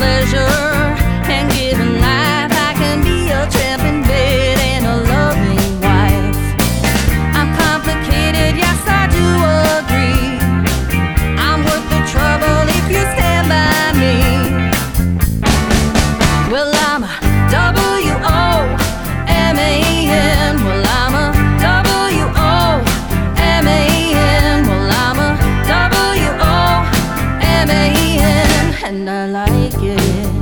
pleasure and giving life. I can be a tramp in bed and a loving wife. I'm complicated, yes, I do agree. I'm worth the trouble if you stand by me. Well, I'm a W-O-M-A-N. Well, I'm a W-O-M-A-N. Well, I'm a W-O-M-A-N, and I like it.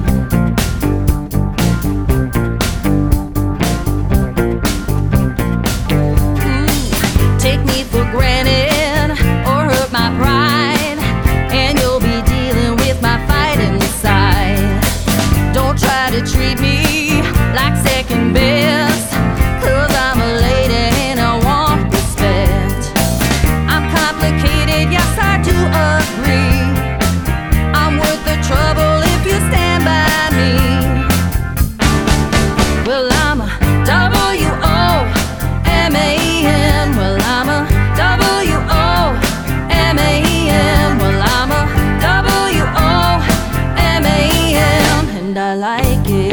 Take me for granted or hurt my pride, and you'll be dealing with my fight inside. Don't try to treat me like second best, 'cause I'm a lady and I want respect. I'm complicated, yes, I do agree. I'm worth the trouble if you stand by me. Well, I'm a W-O-M-A-N. Well, I'm a W-O-M-A-N. Well, I'm a W-O-M-A-N, and I like it.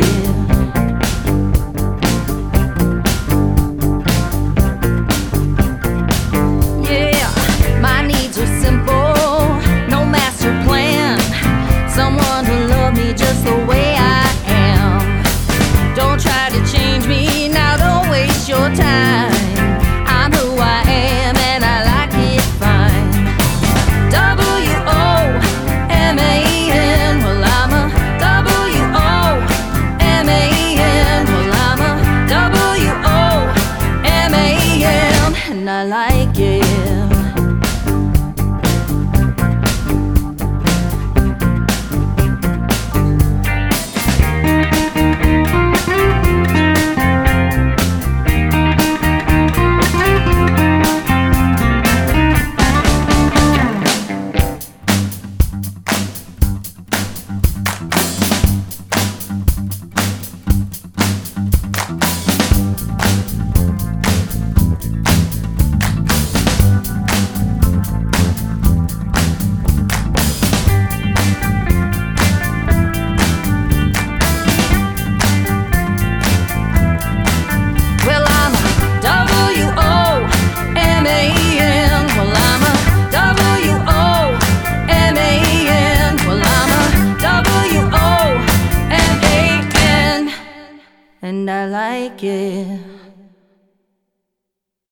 Yeah, my needs are simple, no master plan. Someone to love me just the way I am. Don't try to change me, now don't waste your time. I'm who I am and I like it fine. W-O-M-A-N. Well, I'm a W-O-M-A-N. Well, I'm a W-O-M-A-N, and I like it. And I like it.